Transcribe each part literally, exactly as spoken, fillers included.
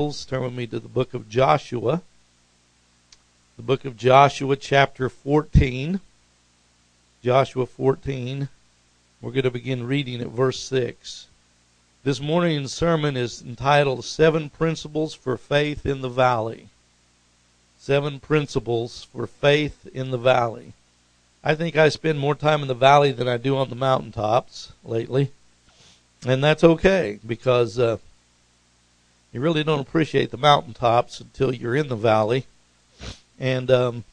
Turn with me to the book of Joshua. The book of Joshua, chapter fourteen. Joshua fourteen. We're going to begin reading at verse six. This morning's sermon is entitled Seven Principles for Faith in the Valley. Seven Principles for Faith in the Valley. I think I spend more time in the valley than I do on the mountaintops lately. And that's okay, because uh, you really don't appreciate the mountaintops until you're in the valley. And um,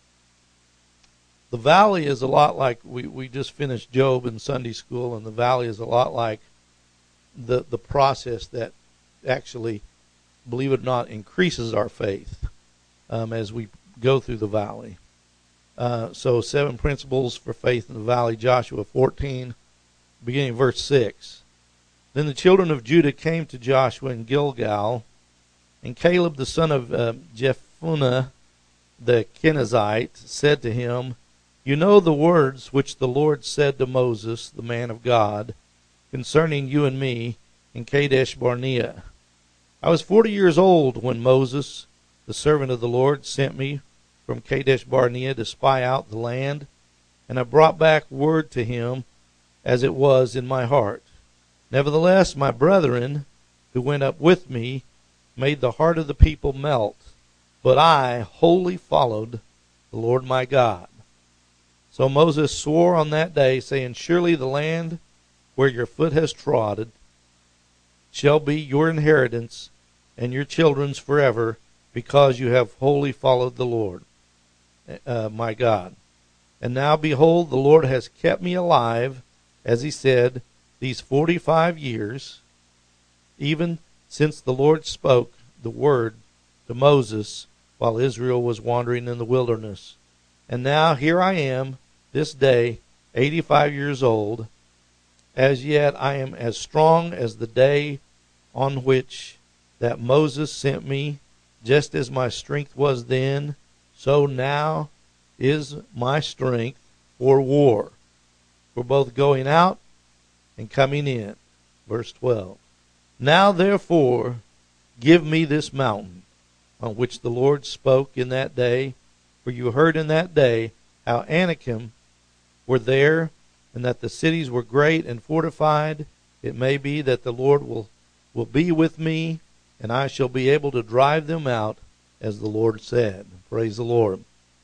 the valley is a lot like, we, we just finished Job in Sunday school, and the valley is a lot like the, the process that actually, believe it or not, increases our faith um, as we go through the valley. Uh, so seven principles for faith in the valley, Joshua fourteen, beginning verse six. Then the children of Judah came to Joshua in Gilgal, and Caleb the son of uh, Jephunneh the Kenizzite said to him, You know the words which the Lord said to Moses, the man of God, concerning you and me in Kadesh Barnea. I was forty years old when Moses, the servant of the Lord, sent me from Kadesh Barnea to spy out the land, and I brought back word to him as it was in my heart. Nevertheless, my brethren, who went up with me, made the heart of the people melt, but I wholly followed the Lord my God. So Moses swore on that day, saying, Surely the land where your foot has trodden shall be your inheritance and your children's forever, because you have wholly followed the Lord uh, my God. And now, behold, the Lord has kept me alive, as he said, these forty-five years, even since the Lord spoke the word to Moses while Israel was wandering in the wilderness. And now here I am, this day, eighty-five years old. As yet I am as strong as the day on which that Moses sent me, just as my strength was then, so now is my strength for war, for both going out and coming in. Verse twelve. Now therefore give me this mountain on which the Lord spoke in that day, for you heard in that day how Anakim were there, and that the cities were great and fortified. It may be that the Lord will, will be with me, and I shall be able to drive them out, as the Lord said. Praise the Lord.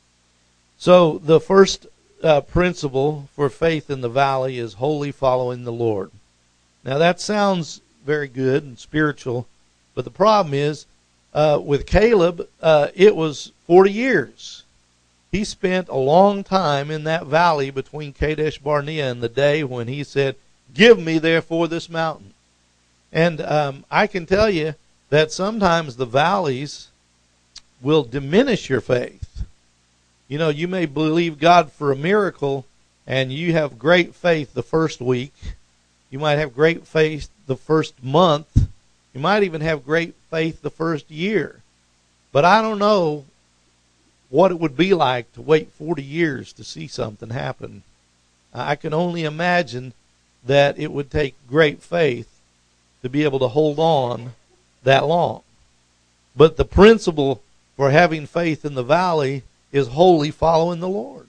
So the first uh, principle for faith in the valley is wholly following the Lord. Now that sounds very good and spiritual, but the problem is, uh, with Caleb, uh, it was forty years. He spent a long time in that valley between Kadesh Barnea and the day when he said, Give me therefore this mountain. And um, I can tell you that sometimes the valleys will diminish your faith. You know, you may believe God for a miracle, and you have great faith the first week. You might have great faith the first month. You might even have great faith the first year. But I don't know what it would be like to wait forty years to see something happen. I can only imagine that it would take great faith to be able to hold on that long. But the principle for having faith in the valley is wholly following the Lord.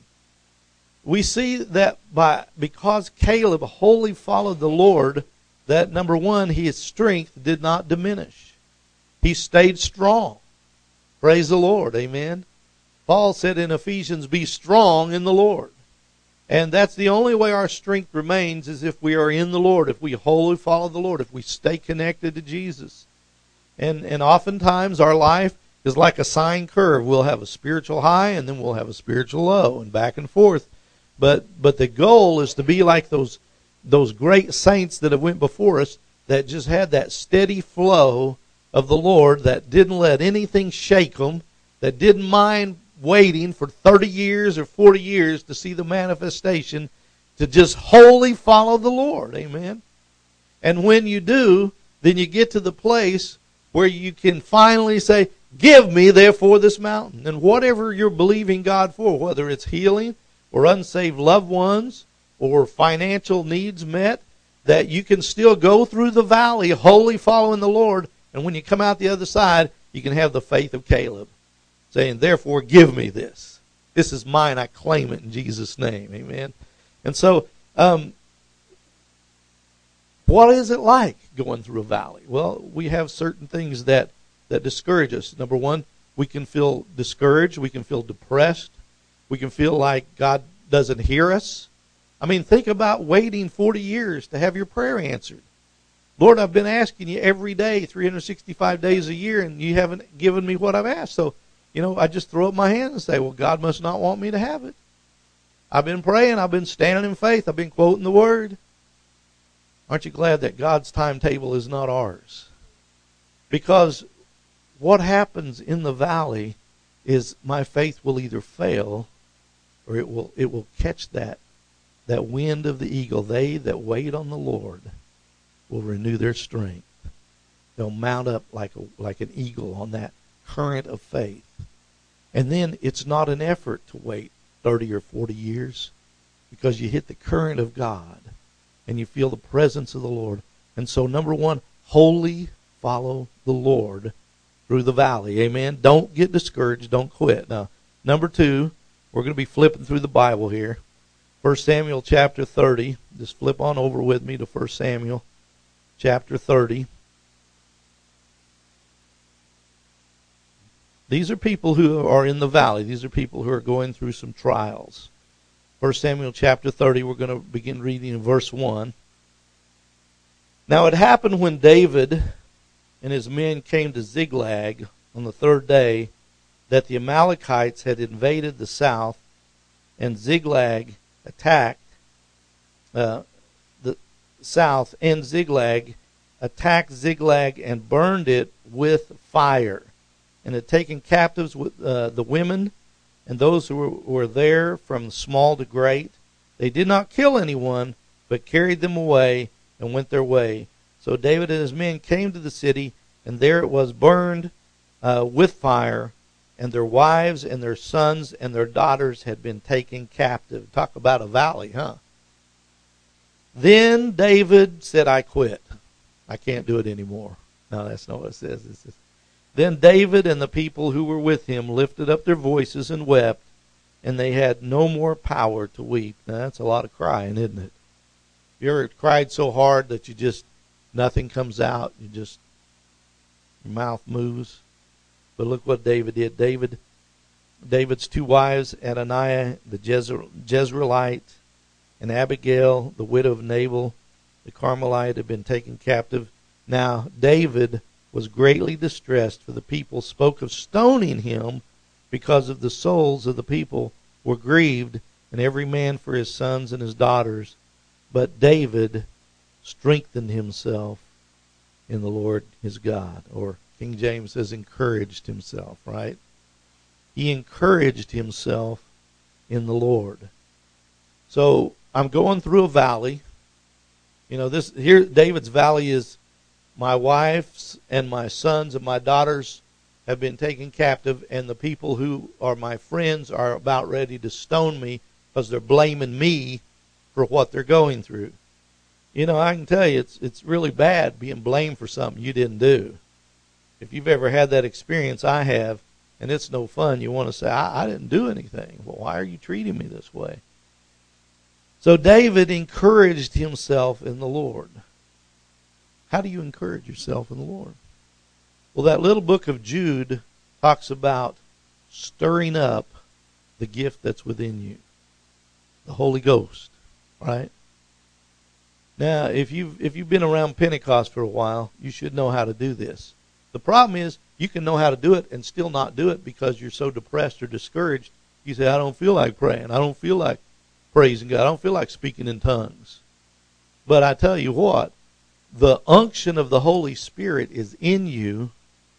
We see that by because Caleb wholly followed the Lord, that number one, his strength did not diminish. He stayed strong. Praise the Lord. Amen. Paul said in Ephesians, Be strong in the Lord. And that's the only way our strength remains, is if we are in the Lord, if we wholly follow the Lord, if we stay connected to Jesus. And and oftentimes our life is like a sine curve. We'll have a spiritual high, and then we'll have a spiritual low, and back and forth. But but the goal is to be like those those great saints that have went before us, that just had that steady flow of the Lord, that didn't let anything shake them, that didn't mind waiting for thirty years or forty years to see the manifestation, to just wholly follow the Lord. Amen. And when you do, then you get to the place where you can finally say, Give me therefore this mountain. And whatever you're believing God for, whether it's healing or unsaved loved ones or financial needs met, that you can still go through the valley wholly following the Lord And when you come out the other side, you can have the faith of Caleb, saying, therefore, give me this. This is mine. I claim it in Jesus' name. Amen. And so, um, what is it like going through a valley? Well, we have certain things that, that discourage us. Number one, we can feel discouraged. We can feel depressed. We can feel like God doesn't hear us. I mean, think about waiting forty years to have your prayer answered. Lord, I've been asking you every day, three hundred sixty-five days a year, and you haven't given me what I've asked. So, you know, I just throw up my hands and say, well, God must not want me to have it. I've been praying. I've been standing in faith. I've been quoting the Word. Aren't you glad that God's timetable is not ours? Because what happens in the valley is my faith will either fail or it will it will catch that that wind of the eagle. They that wait on the Lord will renew their strength. They'll mount up like a, like an eagle on that current of faith. And then it's not an effort to wait thirty or forty years, because you hit the current of God and you feel the presence of the Lord. And so, number one, wholly follow the Lord through the valley. Amen. Don't get discouraged. Don't quit. Now, number two, we're going to be flipping through the Bible here. First Samuel chapter thirty. Just flip on over with me to First Samuel chapter thirty. These are people who are in the valley. These are people who are going through some trials. First Samuel chapter thirty, we're going to begin reading in verse one. Now it happened when David and his men came to Ziklag on the third day that the Amalekites had invaded the south, and Ziklag attacked uh, the south, and Ziklag attacked Ziklag and burned it with fire, and had taken captives with uh, the women and those who were, were there from small to great. They did not kill anyone, but carried them away and went their way. So David and his men came to the city, and there it was burned uh, with fire, and their wives and their sons and their daughters had been taken captive. Talk about a valley, huh? Then David said, I quit. I can't do it anymore. No, that's not what it says. It says, then David and the people who were with him lifted up their voices and wept, and they had no more power to weep. Now, that's a lot of crying, isn't it? You ever cried so hard that you just, nothing comes out, you just, your mouth moves? But look what David did. David, David's two wives, Adoniah, the Jezreelite, and Abigail, the widow of Nabal, the Carmelite, had been taken captive. Now, David was greatly distressed, for the people spoke of stoning him, because of the souls of the people were grieved, and every man for his sons and his daughters. But David strengthened himself in the Lord his God. Or King James says encouraged himself, right? He encouraged himself in the Lord. So I'm going through a valley. You know, this here David's valley is, my wives and my sons and my daughters have been taken captive, and the people who are my friends are about ready to stone me because they're blaming me for what they're going through. You know, I can tell you, it's it's really bad being blamed for something you didn't do. If you've ever had that experience, I have, and it's no fun. You want to say, I, I didn't do anything. Well, why are you treating me this way? So David encouraged himself in the Lord. How do you encourage yourself in the Lord? Well, that little book of Jude talks about stirring up the gift that's within you, the Holy Ghost, right? Now, if you've, if you've been around Pentecost for a while, you should know how to do this. The problem is you can know how to do it and still not do it because you're so depressed or discouraged. You say, I don't feel like praying. I don't feel like praising God. I don't feel like speaking in tongues. But I tell you what, the unction of the Holy Spirit is in you,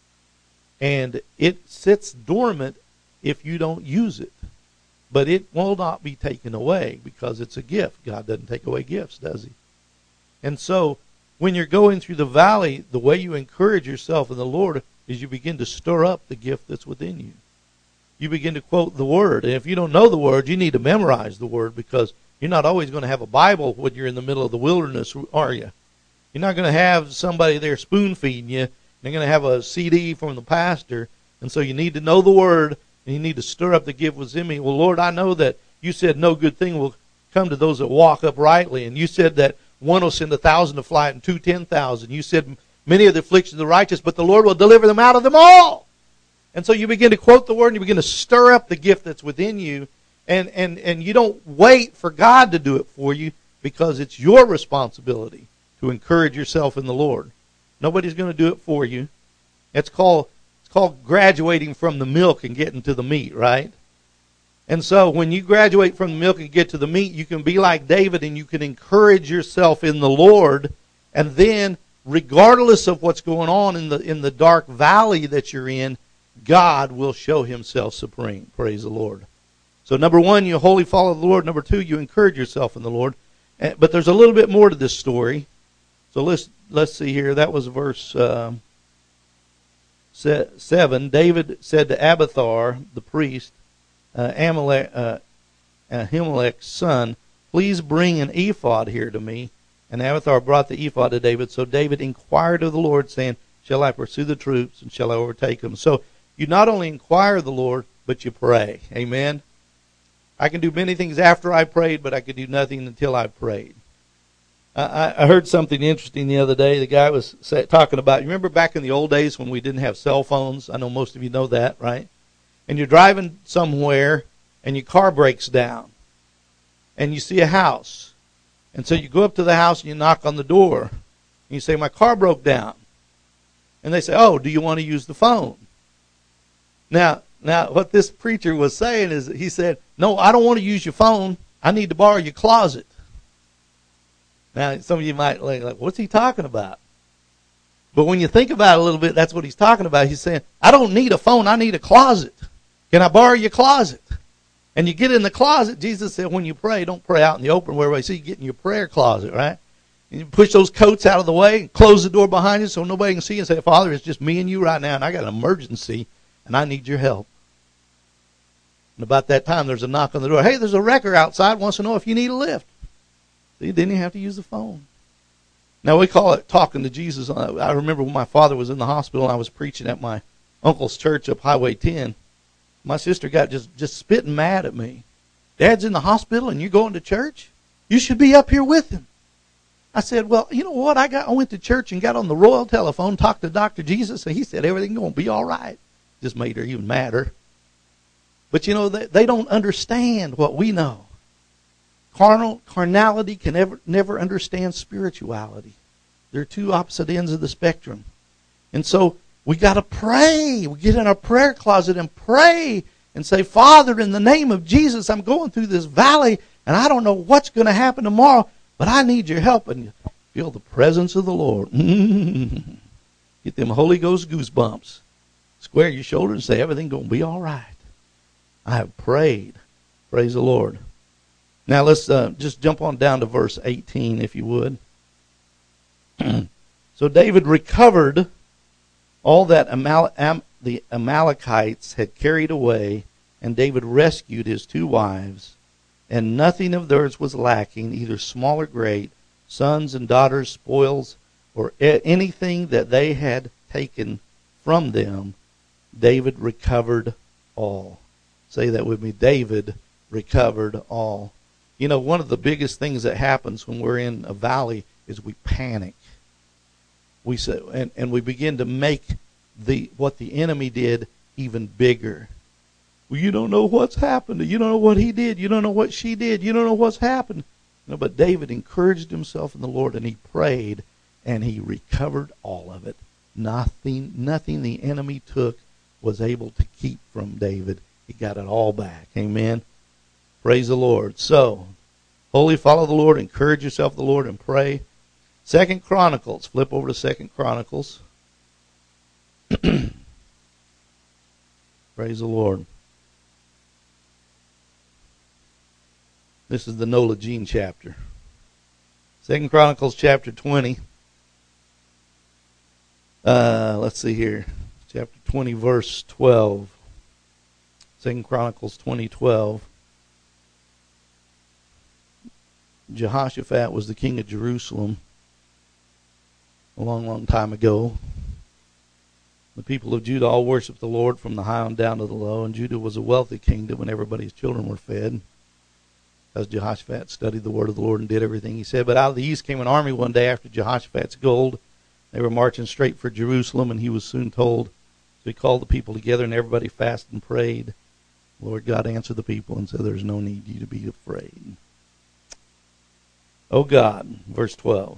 and it sits dormant if you don't use it. But it will not be taken away because it's a gift. God doesn't take away gifts, does he? And so when you're going through the valley, the way you encourage yourself in the Lord is you begin to stir up the gift that's within you. You begin to quote the Word. And if you don't know the Word, you need to memorize the Word, because you're not always going to have a Bible when you're in the middle of the wilderness, are you? You're not going to have somebody there spoon feeding you They're going to have a C D from the pastor. And so you need to know the word, and you need to stir up the gift within me. Well, Lord, I know that you said no good thing will come to those that walk uprightly. And you said that one will send a thousand to flight and two ten thousand. You said many of the afflictions of the righteous, but the Lord will deliver them out of them all. And so you begin to quote the word, and you begin to stir up the gift that's within you. And, and, and you don't wait for God to do it for you, because it's your responsibility to encourage yourself in the Lord. Nobody's going to do it for you. It's called it's called graduating from the milk and getting to the meat, right? And so when you graduate from the milk and get to the meat, you can be like David, and you can encourage yourself in the Lord. And then, regardless of what's going on in the in the dark valley that you're in, God will show himself supreme. Praise the Lord. So number one, you wholly follow the Lord. Number two, you encourage yourself in the Lord. But there's a little bit more to this story. So let's let's see here. That was verse uh, seven. David said to Abiathar, the priest, uh, Amalek, uh, Ahimelech's son, please bring an ephod here to me. And Abiathar brought the ephod to David. So David inquired of the Lord, saying, shall I pursue the troops, and shall I overtake them? So you not only inquire of the Lord, but you pray. Amen. I can do many things after I prayed, but I could do nothing until I prayed. I, I heard something interesting the other day. The guy was say, talking about, you remember back in the old days when we didn't have cell phones? I know most of you know that, right? And you're driving somewhere, and your car breaks down, and you see a house. And so you go up to the house, and you knock on the door, and you say, my car broke down. And they say, oh, do you want to use the phone? Now, Now, what this preacher was saying is, he said, no, I don't want to use your phone. I need to borrow your closet. Now, some of you might like, what's he talking about? But when you think about it a little bit, that's what he's talking about. He's saying, I don't need a phone. I need a closet. Can I borrow your closet? And you get in the closet. Jesus said, when you pray, don't pray out in the open where everybody see you. Get in your prayer closet, right? And you push those coats out of the way and close the door behind you so nobody can see you, and say, Father, it's just me and you right now, and I got an emergency, and I need your help. And about that time, there's a knock on the door. Hey, there's a wrecker outside, wants to know if you need a lift. So you didn't even have to use the phone. Now, we call it talking to Jesus. I remember when my father was in the hospital, and I was preaching at my uncle's church up Highway ten. My sister got just, just spitting mad at me. Dad's in the hospital, and you're going to church? You should be up here with him. I said, well, you know what? I got I went to church and got on the royal telephone, talked to Doctor Jesus, and he said everything's going to be all right. Just made her even madder. But, you know, they, they don't understand what we know. Carnal Carnality can never, never understand spirituality. They're two opposite ends of the spectrum. And so we got to pray. We get in our prayer closet and pray and say, Father, in the name of Jesus, I'm going through this valley, and I don't know what's going to happen tomorrow, but I need your help. And you feel the presence of the Lord. Get them Holy Ghost goosebumps. Square your shoulders and say, everything's going to be all right. I have prayed. Praise the Lord. Now let's uh, just jump on down to verse eighteen, if you would. So David recovered all that Amal- Am- the Amalekites had carried away, and David rescued his two wives, and nothing of theirs was lacking, either small or great, sons and daughters, spoils, or a- anything that they had taken from them. David recovered all. Say that with me. David recovered all. You know, one of the biggest things that happens when we're in a valley is we panic. We say, and, and we begin to make the what the enemy did even bigger. Well, you don't know what's happened. You don't know what he did. You don't know what she did. You don't know what's happened. No, but David encouraged himself in the Lord, and he prayed, and he recovered all of it. Nothing, nothing the enemy took was able to keep from David. He got it all back. Amen. Praise the Lord. So, wholly follow the Lord, encourage yourself in the Lord, and pray. Second Chronicles. Flip over to Second Chronicles. Praise the Lord. This is the Nola Jean chapter. Second Chronicles chapter twenty. Uh, let's see here. Chapter twenty, verse twelve. Second Chronicles twenty, twelve. Jehoshaphat was the king of Jerusalem a long, long time ago. The people of Judah all worshiped the Lord from the high on down to the low, and Judah was a wealthy kingdom and everybody's children were fed. As Jehoshaphat studied the word of the Lord and did everything he said. But out of the east came an army one day after Jehoshaphat's gold. They were marching straight for Jerusalem, and he was soon told. So he called the people together, and everybody fasted and prayed. The Lord God answered the people and said, there's no need you to be afraid. O God, verse twelve,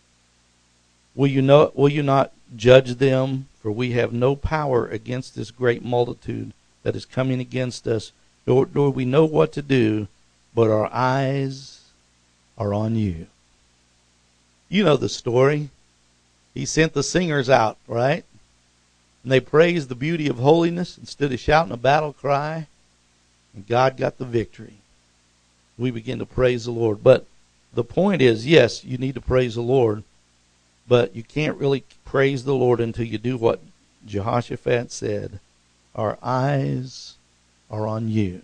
will you, know, will you not judge them? For we have no power against this great multitude that is coming against us, nor do we know what to do, but our eyes are on you. You know the story. He sent the singers out, right? And they praised the beauty of holiness instead of shouting a battle cry. And God got the victory. We begin to praise the Lord. But the point is, yes, you need to praise the Lord. But you can't really praise the Lord until you do what Jehoshaphat said. Our eyes are on you.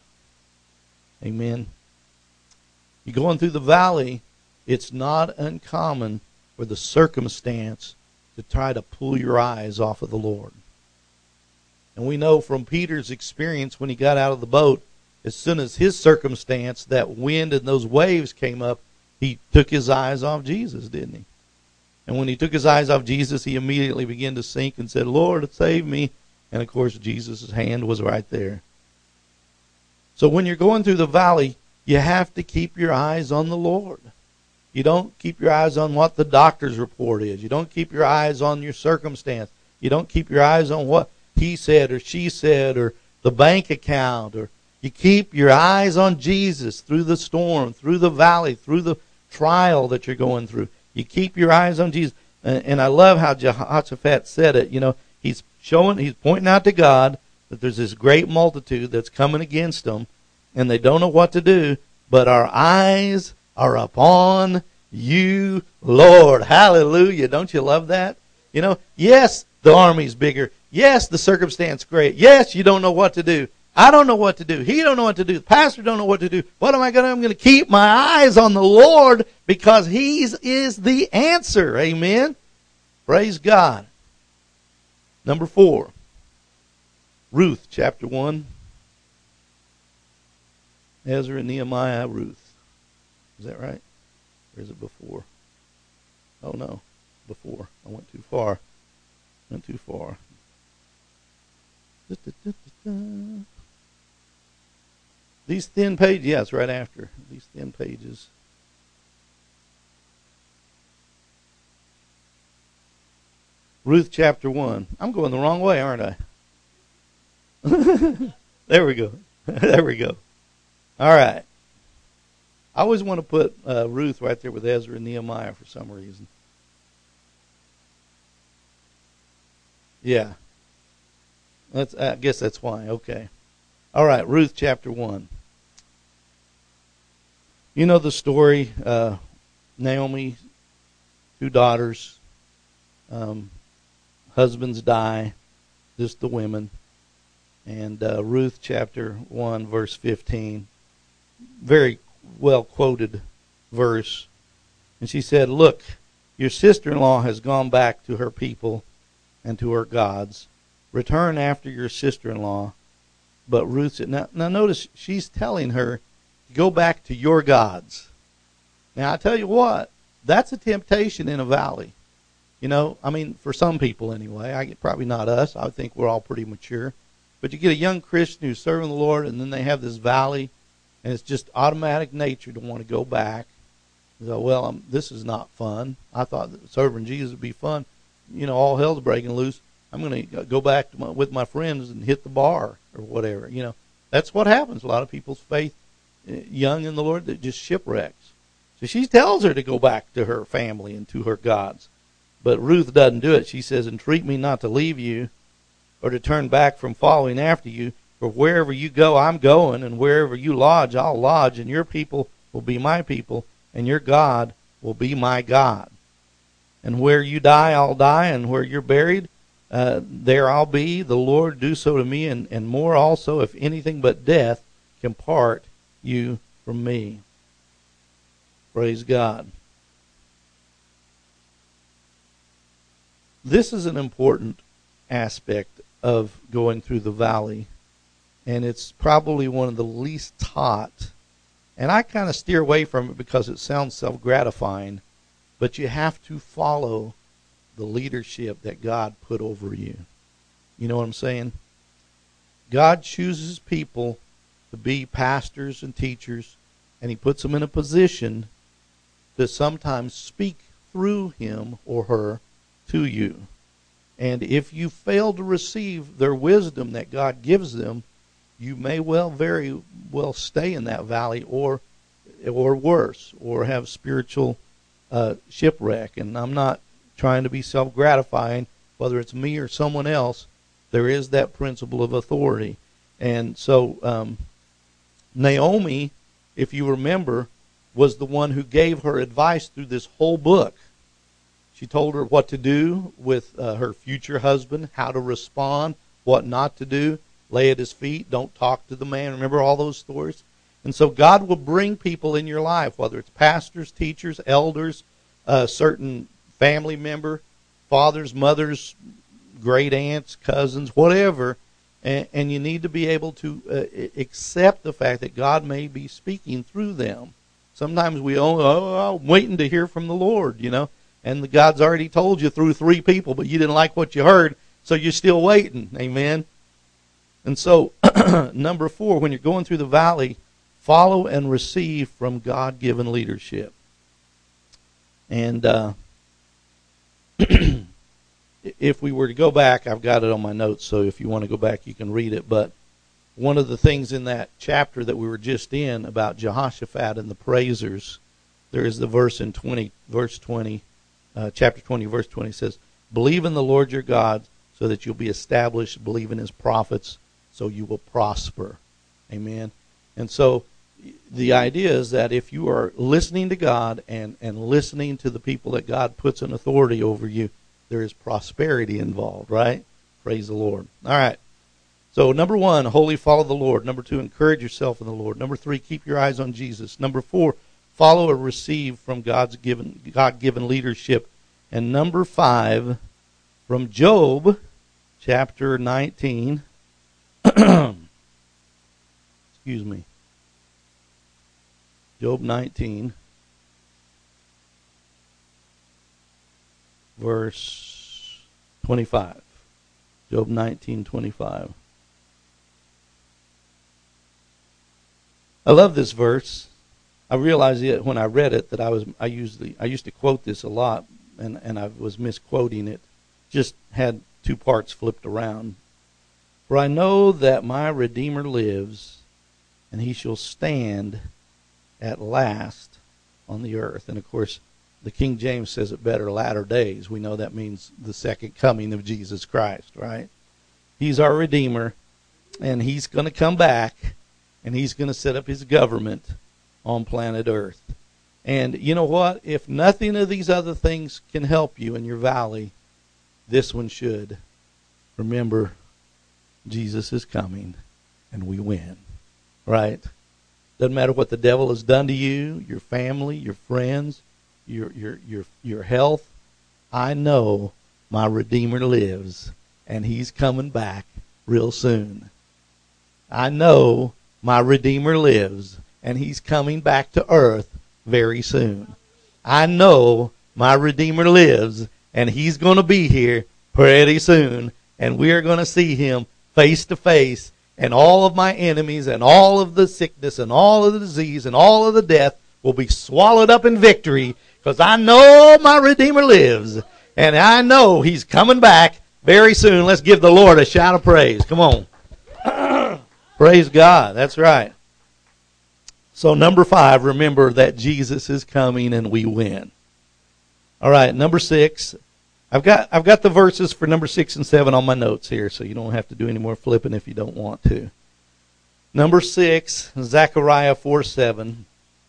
Amen. You're going through the valley, it's not uncommon for the circumstance to try to pull your eyes off of the Lord. And we know from Peter's experience when he got out of the boat, as soon as his circumstance, that wind and those waves came up, he took his eyes off Jesus, didn't he? And when he took his eyes off Jesus, he immediately began to sink and said, Lord, save me. And of course, Jesus' hand was right there. So when you're going through the valley, you have to keep your eyes on the Lord. You don't keep your eyes on what the doctor's report is. You don't keep your eyes on your circumstance. You don't keep your eyes on what he said or she said or the bank account. Or you keep your eyes on Jesus through the storm, through the valley, through the trial that you're going through. You keep your eyes on Jesus. And, and I love how Jehoshaphat said it. You know, he's showing, he's pointing out to God that there's this great multitude that's coming against them, and they don't know what to do, but our eyes are upon you, Lord. Hallelujah. Don't you love that? You know, yes, the army's bigger. Yes, the circumstance great. Yes, you don't know what to do. I don't know what to do. He don't know what to do. The pastor don't know what to do. What am I going to do? I'm going to keep my eyes on the Lord because He is the answer. Amen. Praise God. Number four. Ruth chapter one. Ezra, Nehemiah, Ruth. Is that right? Or is it before? Oh, no. Before. I went too far. Went too far. Da, da, da, da, da. These thin pages, yeah, it's right after. These thin pages. Ruth chapter one. I'm going the wrong way, aren't I? There we go. There we go. All right. I always want to put uh, Ruth right there with Ezra and Nehemiah for some reason. Yeah. That's, I guess that's why. Okay. All right. Ruth chapter one. You know the story. Uh, Naomi, two daughters. Um, husbands die. Just the women. And uh, Ruth chapter one, verse fifteen. Very well quoted verse. And she said, look, your sister-in-law has gone back to her people and to her gods. Return after your sister-in-law. But Ruth said, now, now notice she's telling her, go back to your gods. Now I tell you what, that's a temptation in a valley. You know, I mean, for some people anyway. I probably not us. I think we're all pretty mature. But you get a young Christian who's serving the Lord, and then they have this valley, and it's just automatic nature to want to go back. So, well, I'm, this is not fun. I thought that serving Jesus would be fun. You know, all hell's breaking loose. I'm going to go back to my, with my friends and hit the bar or whatever. You know, that's what happens. A lot of people's faith, young in the Lord, that just shipwrecks. So she tells her to go back to her family and to her gods. But Ruth doesn't do it. She says, entreat me not to leave you or to turn back from following after you. For wherever you go, I'm going, and wherever you lodge, I'll lodge, and your people will be my people, and your God will be my God. And where you die, I'll die, and where you're buried, uh, there I'll be. The Lord do so to me, and, and more also, if anything but death can part you from me. Praise God. This is an important aspect of going through the valley, and it's probably one of the least taught. And I kind of steer away from it because it sounds self-gratifying, but you have to follow the leadership that God put over you. You know what I'm saying? God chooses people to be pastors and teachers, and he puts them in a position to sometimes speak through him or her to you. And if you fail to receive their wisdom that God gives them, you may well very well stay in that valley, or or worse, or have spiritual uh, shipwreck. And I'm not trying to be self-gratifying, whether it's me or someone else. There is that principle of authority. And so um, Naomi, if you remember, was the one who gave her advice through this whole book. She told her what to do with uh, her future husband, how to respond, what not to do, lay at his feet, don't talk to the man. Remember all those stories? And so God will bring people in your life, whether it's pastors, teachers, elders, a certain family member, fathers, mothers, great aunts, cousins, whatever, and, and you need to be able to uh, accept the fact that God may be speaking through them. Sometimes we, oh, oh, I'm waiting to hear from the Lord, you know, and the God's already told you through three people, but you didn't like what you heard, so you're still waiting. Amen. And so, number four, when you're going through the valley, follow and receive from God-given leadership. And uh, if we were to go back, I've got it on my notes, so if you want to go back, you can read it. But one of the things in that chapter that we were just in about Jehoshaphat and the praisers, there is the verse in twenty, verse twenty, uh, chapter twenty, verse twenty says, "Believe in the Lord your God, so that you'll be established. Believe in his prophets, so you will prosper." Amen. And so the idea is that if you are listening to God and, and listening to the people that God puts in authority over you, there is prosperity involved, right? Praise the Lord. All right. So number one, wholly follow the Lord. Number two, encourage yourself in the Lord. Number three, keep your eyes on Jesus. Number four, follow or receive from God's given, God-given leadership. And number five, from Job, chapter nineteen, excuse me, Job nineteen, verse twenty-five. Job nineteen, twenty-five. I love this verse. I realized it when I read it that I was I usually I used to quote this a lot, and, and I was misquoting it. Just had two parts flipped around. "For I know that my Redeemer lives, and he shall stand at last on the earth." And of course, the King James says it better, latter days. We know that means the second coming of Jesus Christ, right? He's our Redeemer, and he's going to come back, and he's going to set up his government on planet Earth. And you know what? If nothing of these other things can help you in your valley, this one should. Remember, Jesus is coming, and we win, right? Doesn't matter what the devil has done to you, your family, your friends, your your your your health. I know my Redeemer lives, and he's coming back real soon. I know my Redeemer lives, and he's coming back to earth very soon. I know my Redeemer lives, and he's going to be here pretty soon, and we are going to see him face to face, and all of my enemies and all of the sickness and all of the disease and all of the death will be swallowed up in victory, because I know my Redeemer lives, and I know he's coming back very soon. Let's give the Lord a shout of praise. Come on. Praise God. That's right. So number five, remember that Jesus is coming and we win. All right, number six. I've got I've got the verses for number six and seven on my notes here, so you don't have to do any more flipping if you don't want to. Number six, Zechariah four seven.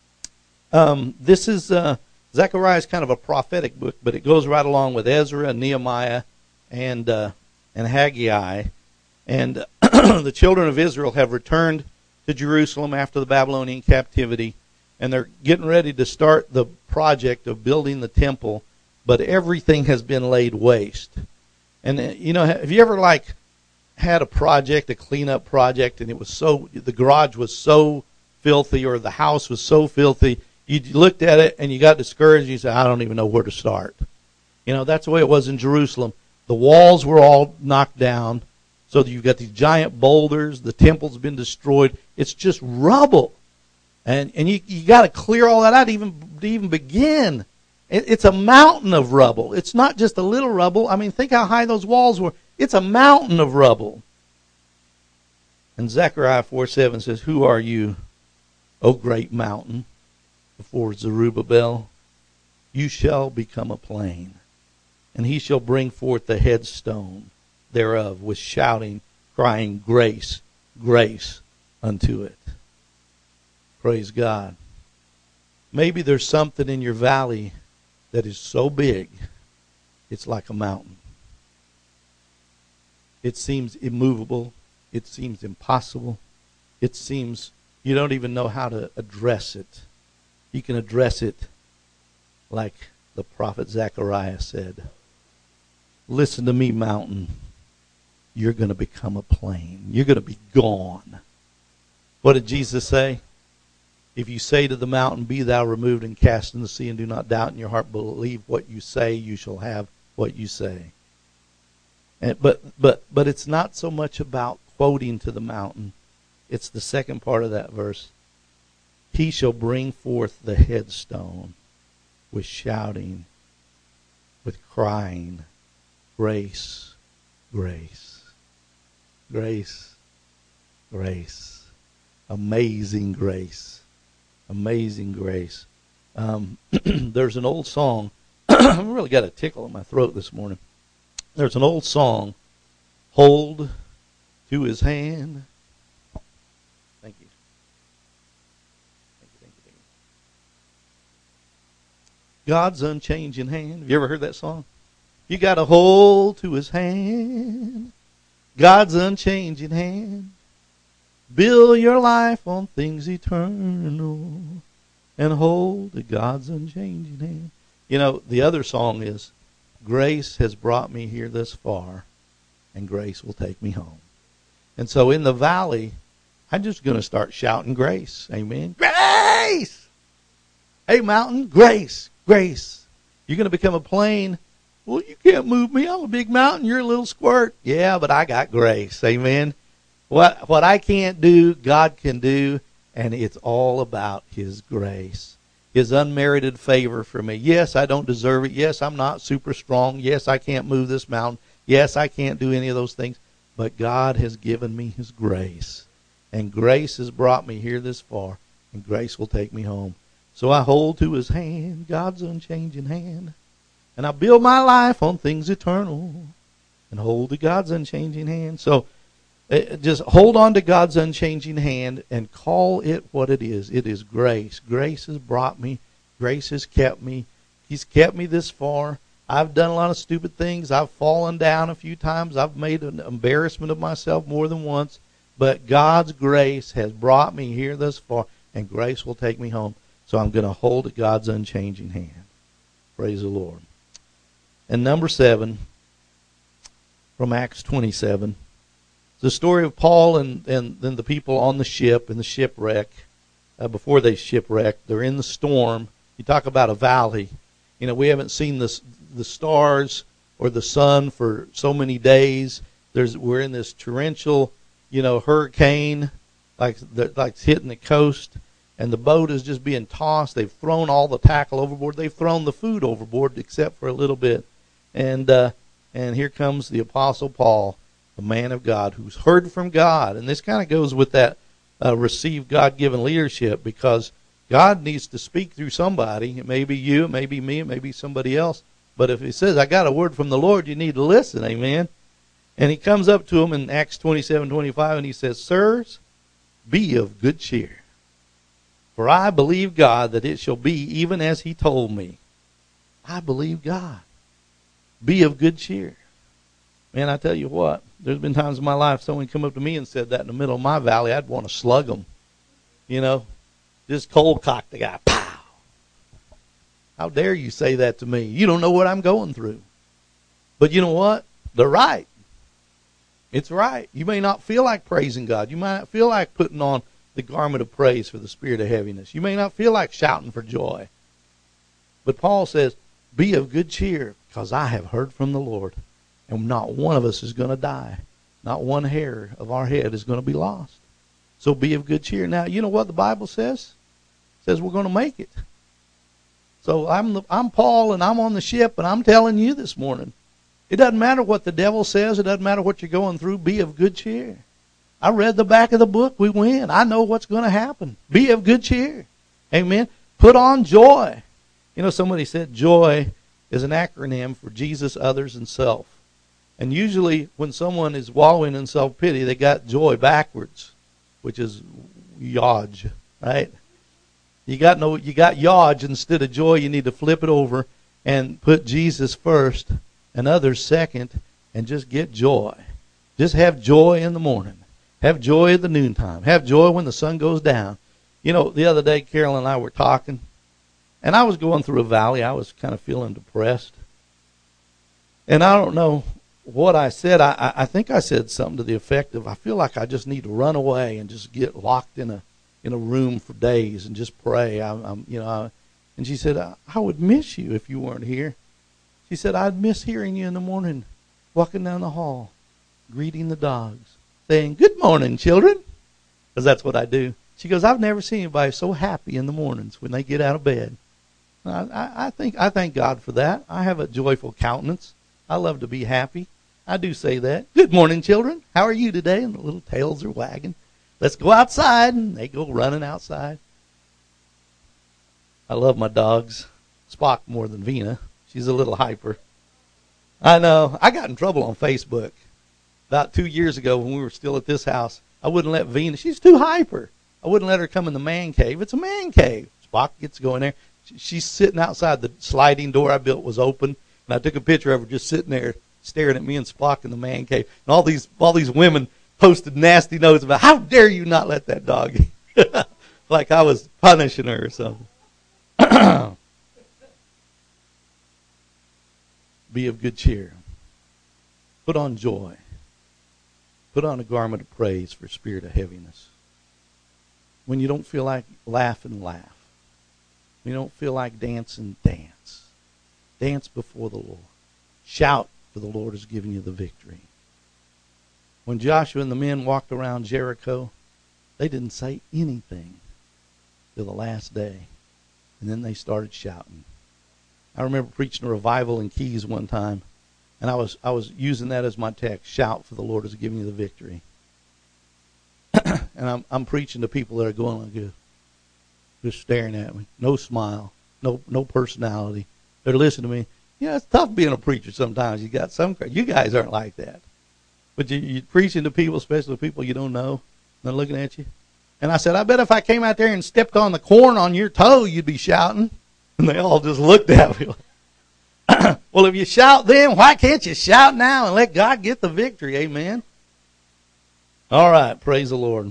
Um, this is uh, Zechariah is kind of a prophetic book, but it goes right along with Ezra and Nehemiah and uh, and Haggai. And the children of Israel have returned to Jerusalem after the Babylonian captivity, and they're getting ready to start the project of building the temple, but everything has been laid waste. And, uh, you know, have you ever, like, had a project, a cleanup project, and it was so, the garage was so filthy or the house was so filthy, you looked at it and you got discouraged and you said, I don't even know where to start. You know, that's the way it was in Jerusalem. The walls were all knocked down. So you've got these giant boulders. The temple's been destroyed. It's just rubble. And and you, you got to clear all that out to even, to even begin. It, it's a mountain of rubble. It's not just a little rubble. I mean, think how high those walls were. It's a mountain of rubble. And Zechariah four seven says, who are you, O great mountain? Before Zerubbabel, you shall become a plain, and he shall bring forth the headstone thereof with shouting, crying, grace, grace unto it. Praise God. Maybe there's something in your valley that is so big, it's like a mountain. It seems immovable. It seems impossible. It seems you don't even know how to address it. You can address it like the prophet Zechariah said. Listen to me, mountain. You're going to become a plain. You're going to be gone. What did Jesus say? If you say to the mountain, be thou removed and cast in the sea, and do not doubt in your heart, believe what you say, you shall have what you say. And, but, but, but it's not so much about quoting to the mountain. It's the second part of that verse. He shall bring forth the headstone with shouting, with crying, grace, grace, grace, grace, amazing grace, amazing grace. Um, there's an old song. I've really got a tickle in my throat this morning. There's an old song, hold to his hand. Thank you. Thank you, thank you, thank you. God's unchanging hand. Have you ever heard that song? You got to hold to his hand. God's unchanging hand. Build your life on things eternal and hold to God's unchanging hand. You know, the other song is, grace has brought me here thus far, and grace will take me home. And so in the valley, I'm just going to start shouting grace. Amen. Grace! Hey, mountain, grace, grace. You're going to become a plain. Well, you can't move me. I'm a big mountain. You're a little squirt. Yeah, but I got grace. Amen. What, what I can't do, God can do, and it's all about his grace. His unmerited favor for me. Yes, I don't deserve it. Yes, I'm not super strong. Yes, I can't move this mountain. Yes, I can't do any of those things. But God has given me his grace. And grace has brought me here this far. And grace will take me home. So I hold to his hand, God's unchanging hand. And I build my life on things eternal. And hold to God's unchanging hand. So uh, just hold on to God's unchanging hand and call it what it is. It is grace. Grace has brought me. Grace has kept me. He's kept me this far. I've done a lot of stupid things. I've fallen down a few times. I've made an embarrassment of myself more than once. But God's grace has brought me here thus far, and grace will take me home. So I'm going to hold to God's unchanging hand. Praise the Lord. And number seven, from Acts twenty-seven, the story of Paul and, and then the people on the ship, in the shipwreck. Uh, before they shipwrecked, they're in the storm. You talk about a valley. You know, we haven't seen the, the stars or the sun for so many days. There's We're in this torrential, you know, hurricane, like like it's hitting the coast, and the boat is just being tossed. They've thrown all the tackle overboard. They've thrown the food overboard except for a little bit. And uh, and here comes the Apostle Paul, the man of God, who's heard from God. And this kind of goes with that uh, receive God-given leadership, because God needs to speak through somebody. It may be you, it may be me, it may be somebody else. But if he says, I got a word from the Lord, you need to listen, amen? And he comes up to him in Acts twenty-seven twenty-five, and he says, Sirs, be of good cheer. For I believe God that it shall be even as he told me. I believe God. Be of good cheer. Man, I tell you what, there's been times in my life someone come up to me and said that in the middle of my valley, I'd want to slug them. You know, just cold cock the guy. Pow! How dare you say that to me? You don't know what I'm going through. But you know what? They're right. It's right. You may not feel like praising God. You might not feel like putting on the garment of praise for the spirit of heaviness. You may not feel like shouting for joy. But Paul says, be of good cheer, because I have heard from the Lord, and not one of us is going to die. Not one hair of our head is going to be lost. So be of good cheer. Now, you know what the Bible says? It says we're going to make it. So I'm the, I'm Paul, and I'm on the ship, and I'm telling you this morning, it doesn't matter what the devil says. It doesn't matter what you're going through. Be of good cheer. I read the back of the book. We win. I know what's going to happen. Be of good cheer. Amen. Put on joy. You know, somebody said joy is an acronym for Jesus, others, and self. And usually when someone is wallowing in self-pity, they got joy backwards, which is yodge, right? You got no, you got yodge instead of joy. You need to flip it over and put Jesus first and others second, and just get joy. Just have joy in the morning. Have joy at the noontime. Have joy when the sun goes down. You know, the other day, Carol and I were talking, and I was going through a valley. I was kind of feeling depressed. And I don't know what I said. I, I think I said something to the effect of, I feel like I just need to run away and just get locked in a in a room for days and just pray. I, I'm, you know, I, and she said, I, I would miss you if you weren't here. She said, I'd miss hearing you in the morning, walking down the hall, greeting the dogs, saying, good morning, children, because that's what I do. She goes, I've never seen anybody so happy in the mornings when they get out of bed. I, I, I think I thank God for that. I have a joyful countenance. I love to be happy. I do say that. Good morning, children. How are you today? And the little tails are wagging. Let's go outside. And they go running outside. I love my dogs. Spock more than Vina. She's a little hyper. I know. I got in trouble on Facebook about two years ago when we were still at this house. I wouldn't let Vina. She's too hyper. I wouldn't let her come in the man cave. It's a man cave. Spock gets to go in there. She's sitting outside. The sliding door I built was open. And I took a picture of her just sitting there staring at me and Spock in the man cave. And all these all these women posted nasty notes about, how dare you not let that dog in? Like I was punishing her or something. Be of good cheer. Put on joy. Put on a garment of praise for spirit of heaviness. When you don't feel like laughing, laugh. When you don't feel like dancing, dance. Dance before the Lord. Shout, for the Lord has given you the victory. When Joshua and the men walked around Jericho, they didn't say anything till the last day. And then they started shouting. I remember preaching a revival in Keys one time, and I was I was using that as my text. Shout, for the Lord has given you the victory. And I'm I'm preaching to people that are going like this, just staring at me. No smile, no no personality. They're listening to me. Yeah, it's tough being a preacher sometimes. You got some, you guys aren't like that. But you, you're preaching to people, especially people you don't know, and they're looking at you. And I said, I bet if I came out there and stepped on the corn on your toe, you'd be shouting. And they all just looked at me. Well, if you shout then, why can't you shout now and let God get the victory? Amen. All right, praise the Lord.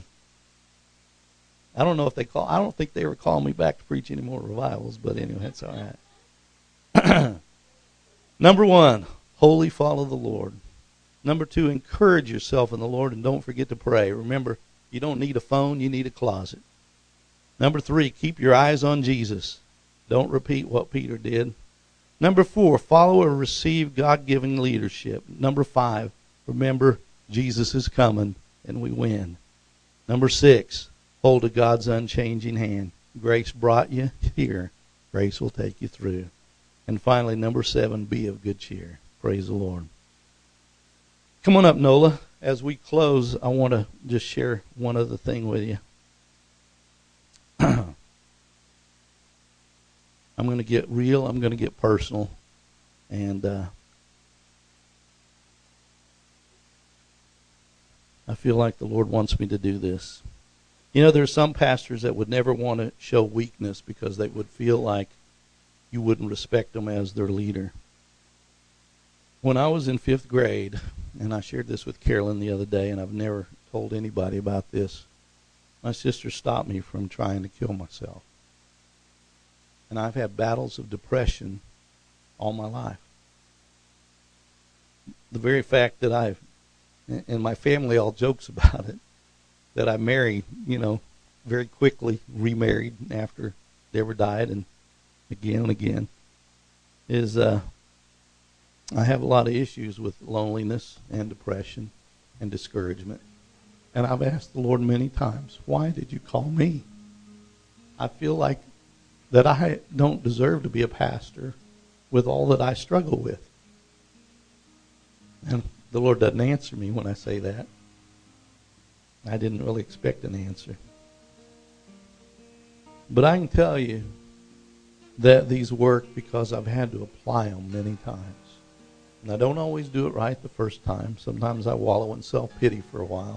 I don't know if they call, I don't think they ever call me back to preach any more revivals, but anyway, that's all right. Number one, wholly follow the Lord. Number two, encourage yourself in the Lord and don't forget to pray. Remember, you don't need a phone, you need a closet. Number three, keep your eyes on Jesus. Don't repeat what Peter did. Number four, follow or receive God-given leadership. Number five, remember Jesus is coming and we win. Number six, hold to God's unchanging hand. Grace brought you here. Grace will take you through. And finally, number seven, be of good cheer. Praise the Lord. Come on up, Nola. As we close, I want to just share one other thing with you. I'm going to get real. I'm going to get personal. And uh, I feel like the Lord wants me to do this. You know, there's some pastors that would never want to show weakness because they would feel like you wouldn't respect them as their leader. When I was in fifth grade, and I shared this with Carolyn the other day, and I've never told anybody about this, my sister stopped me from trying to kill myself. And I've had battles of depression all my life. the very fact that I've, and my family all jokes about it, that I married, you know, very quickly, remarried after Deborah died, and again and again, is uh, I have a lot of issues with loneliness and depression and discouragement. And I've asked the Lord many times, why did you call me? I feel like that I don't deserve to be a pastor with all that I struggle with. And the Lord doesn't answer me when I say that. I didn't really expect an answer. But I can tell you that these work because I've had to apply them many times. And I don't always do it right the first time. Sometimes I wallow in self-pity for a while.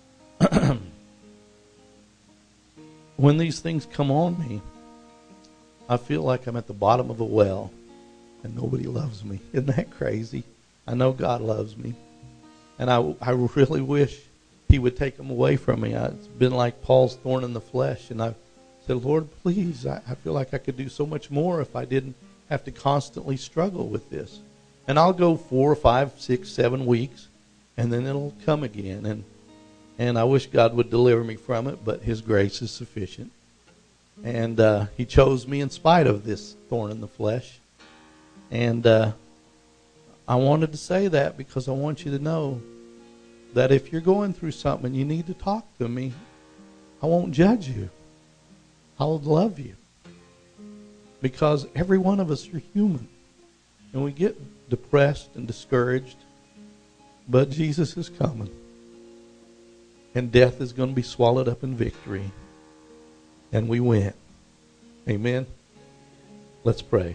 When these things come on me, I feel like I'm at the bottom of a well and nobody loves me. Isn't that crazy? I know God loves me. And I, I really wish he would take them away from me. I, it's been like Paul's thorn in the flesh. And I've said, Lord, please, I, I feel like I could do so much more if I didn't have to constantly struggle with this. And I'll go four or five, six, seven weeks, and then it'll come again. And and I wish God would deliver me from it, but his grace is sufficient. And uh, he chose me in spite of this thorn in the flesh. And uh, I wanted to say that because I want you to know that if you're going through something and you need to talk to me, I won't judge you. I'll love you. Because every one of us are human. And we get depressed and discouraged. But Jesus is coming. And death is going to be swallowed up in victory. And we win. Amen. Let's pray.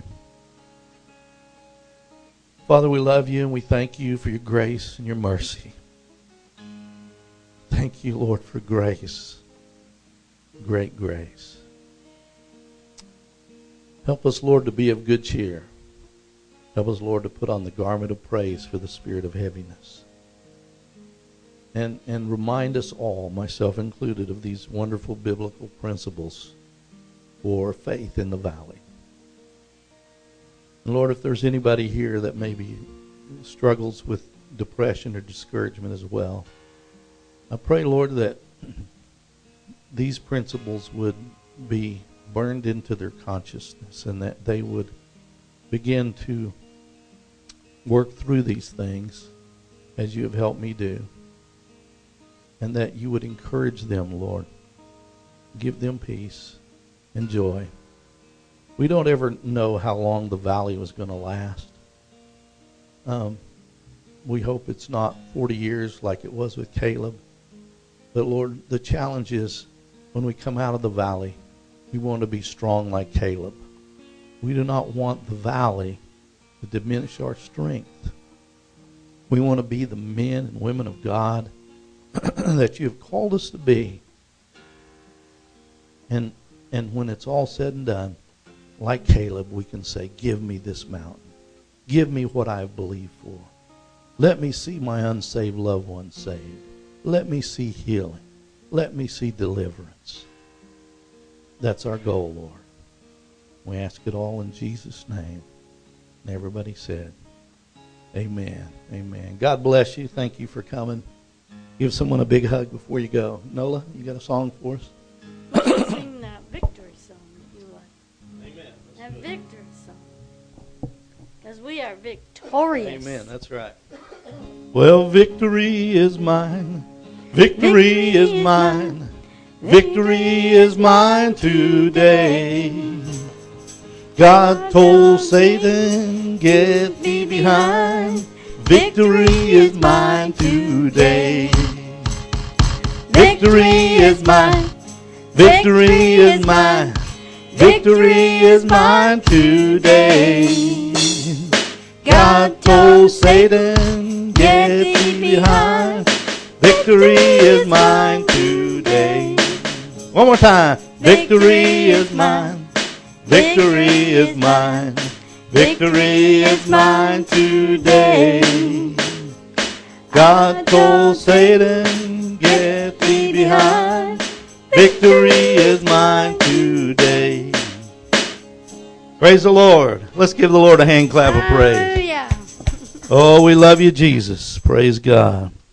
Father, we love you and we thank you for your grace and your mercy. Thank you, Lord, for grace. Great grace. Help us, Lord, to be of good cheer. Help us, Lord, to put on the garment of praise for the spirit of heaviness. And, and remind us all, myself included, of these wonderful biblical principles for faith in the valley. And Lord, if there's anybody here that maybe struggles with depression or discouragement as well, I pray, Lord, that these principles would be burned into their consciousness and that they would begin to work through these things as you have helped me do. And that you would encourage them, Lord. Give them peace and joy. We don't ever know how long the valley was going to last. Um, we hope it's not forty years like it was with Caleb. But Lord, the challenge is when we come out of the valley, we want to be strong like Caleb. We do not want the valley to diminish our strength. We want to be the men and women of God that you have called us to be. And and when it's all said and done, like Caleb, we can say, give me this mountain. Give me what I have believed for. Let me see my unsaved loved ones saved. Let me see healing. Let me see deliverance. That's our goal, Lord. We ask it all in Jesus' name. And everybody said, amen. Amen. God bless you. Thank you for coming. Give someone a big hug before you go. Nola, you got a song for us? Sing that victory song if you like. Amen. That victory song. Because we are victorious. Amen. That's right. Well, victory is mine. Victory, victory is mine. mine. Victory is mine today. God told Satan, get thee behind. Victory is mine today. Victory is mine. Victory is mine. Victory is mine today. God told Satan, get thee behind. Victory is mine today. One more time. Victory is mine. Victory is mine. Victory is mine today. God told Satan, get thee behind. Victory is mine today. Praise the Lord. Let's give the Lord a hand clap of praise. Hallelujah. Oh, we love you, Jesus. Praise God.